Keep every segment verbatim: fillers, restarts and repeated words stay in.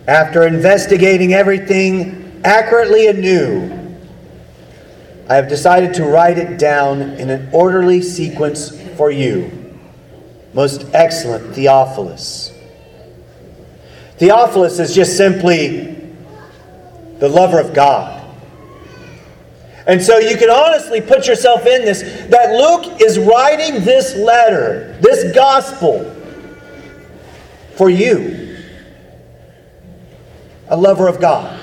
after investigating everything accurately anew, I have decided to write it down in an orderly sequence for you, most excellent Theophilus. Theophilus is just simply the lover of God. And so you can honestly put yourself in this, that Luke is writing this letter, this gospel, for you, a lover of God.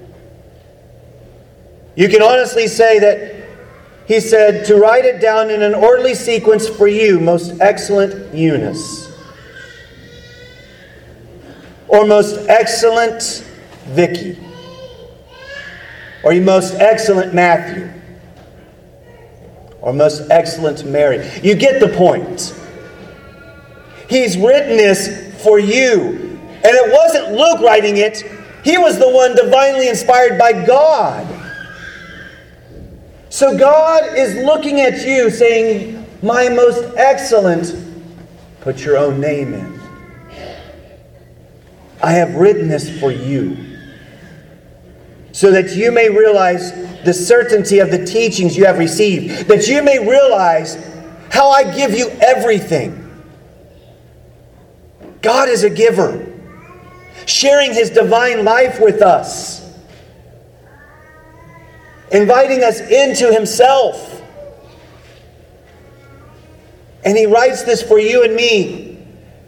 You can honestly say that he said to write it down in an orderly sequence for you, most excellent Eunice. Or most excellent Vicky. Or you most excellent Matthew. Or most excellent Mary. You get the point. He's written this for you. And it wasn't Luke writing it. He was the one divinely inspired by God. So God is looking at you saying, my most excellent, put your own name in. I have written this for you, so that you may realize the certainty of the teachings you have received, that you may realize how I give you everything. God is a giver, sharing His divine life with us, inviting us into Himself. And He writes this for you and me.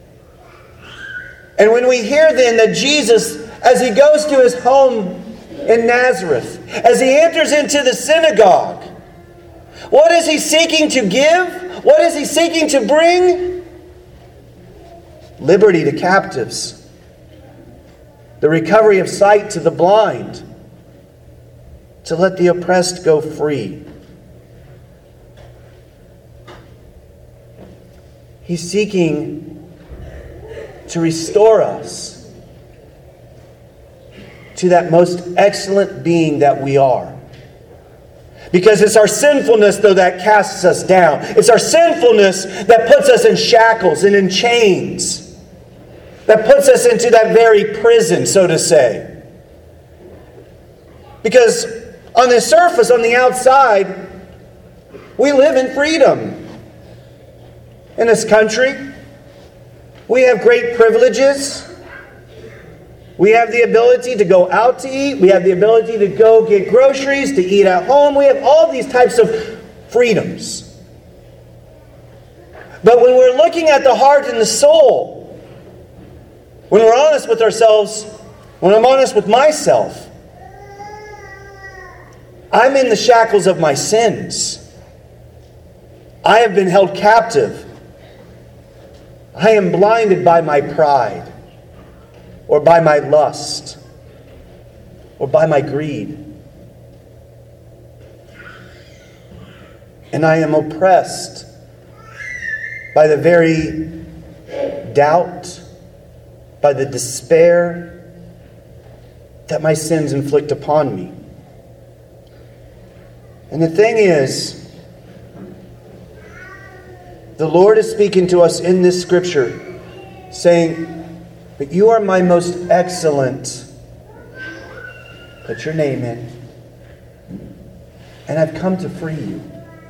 And when we hear then that Jesus, as He goes to His home in Nazareth, as He enters into the synagogue, what is He seeking to give? What is He seeking to bring? Liberty to captives. The recovery of sight to the blind. To let the oppressed go free. He's seeking to restore us to that most excellent being that we are. Because it's our sinfulness, though, that casts us down. It's our sinfulness that puts us in shackles and in chains. That puts us into that very prison, so to say. Because on the surface, on the outside, we live in freedom. In this country, we have great privileges. We have the ability to go out to eat. We have the ability to go get groceries, to eat at home. We have all these types of freedoms. But when we're looking at the heart and the soul, when we're honest with ourselves, when I'm honest with myself, I'm in the shackles of my sins. I have been held captive. I am blinded by my pride, or by my lust, or by my greed. And I am oppressed by the very doubt, by the despair that my sins inflict upon me. And the thing is, the Lord is speaking to us in this scripture, saying, but you are my most excellent. Put your name in. And I've come to free you.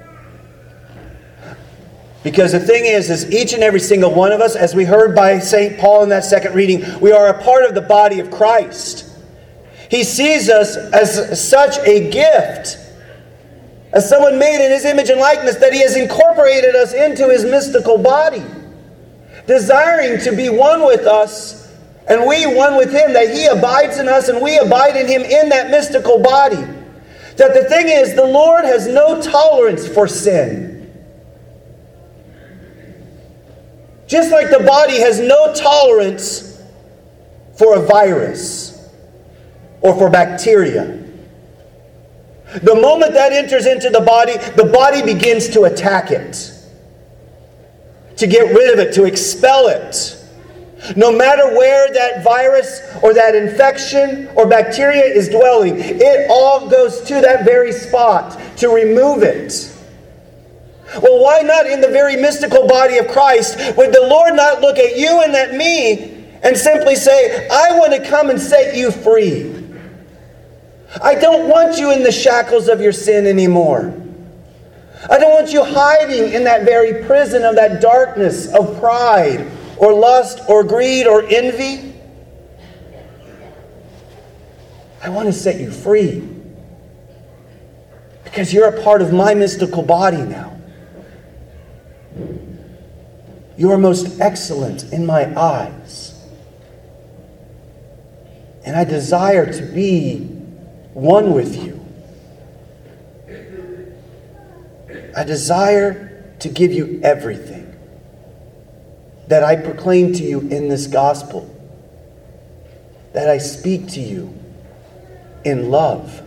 Because the thing is, is each and every single one of us, as we heard by Saint Paul in that second reading, we are a part of the body of Christ. He sees us as such a gift, as someone made in His image and likeness, that He has incorporated us into His mystical body, desiring to be one with us, and we one with Him, that He abides in us and we abide in Him in that mystical body. That the thing is, the Lord has no tolerance for sin. Just like the body has no tolerance for a virus or for bacteria. The moment that enters into the body, the body begins to attack it. To get rid of it, to expel it. No matter where that virus or that infection or bacteria is dwelling, it all goes to that very spot to remove it. Well, why not in the very mystical body of Christ? Would the Lord not look at you and at me and simply say, I want to come and set you free. I don't want you in the shackles of your sin anymore. I don't want you hiding in that very prison of that darkness of pride or lust or greed or envy. I want to set you free because you're a part of my mystical body now. You are most excellent in my eyes. And I desire to be one with you. I desire to give you everything that I proclaim to you in this gospel, that I speak to you in love.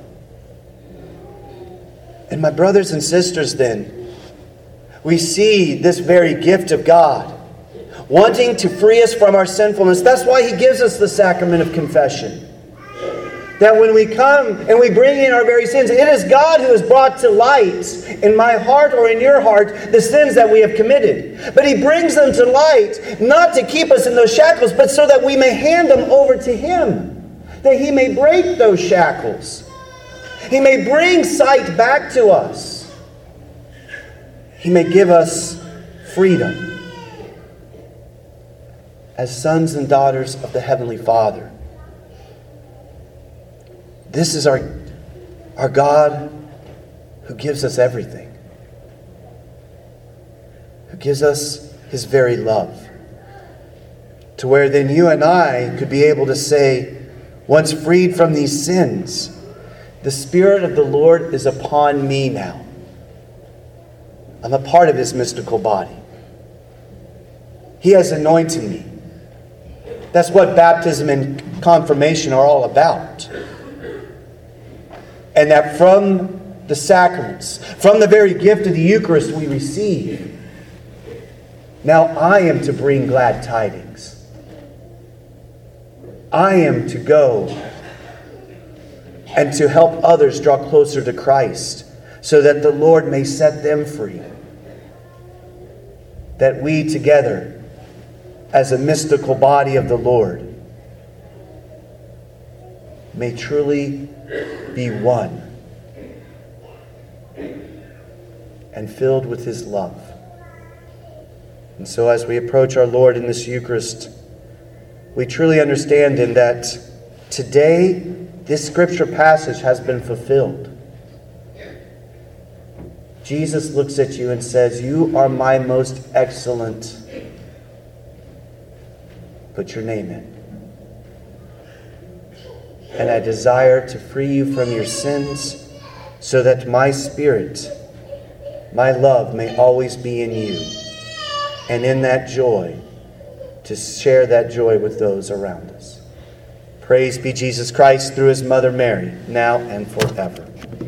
And my brothers and sisters, then, we see this very gift of God wanting to free us from our sinfulness. That's why He gives us the sacrament of confession. That when we come and we bring in our very sins, it is God who has brought to light in my heart or in your heart the sins that we have committed. But He brings them to light not to keep us in those shackles, but so that we may hand them over to Him. That He may break those shackles. He may bring sight back to us. He may give us freedom as sons and daughters of the Heavenly Father. This is our, our God who gives us everything. Who gives us His very love. To where then you and I could be able to say, once freed from these sins, the Spirit of the Lord is upon me now. I'm a part of His mystical body. He has anointed me. That's what baptism and confirmation are all about. And that from the sacraments, from the very gift of the Eucharist we receive, now I am to bring glad tidings. I am to go and to help others draw closer to Christ so that the Lord may set them free. That we together, as a mystical body of the Lord, may truly be one and filled with His love. And so as we approach our Lord in this Eucharist, we truly understand in that today this scripture passage has been fulfilled. Jesus looks at you and says, you are my most excellent. Put your name in. And I desire to free you from your sins so that my Spirit, my love, may always be in you. And in that joy, to share that joy with those around us. Praise be Jesus Christ through His Mother Mary, now and forever.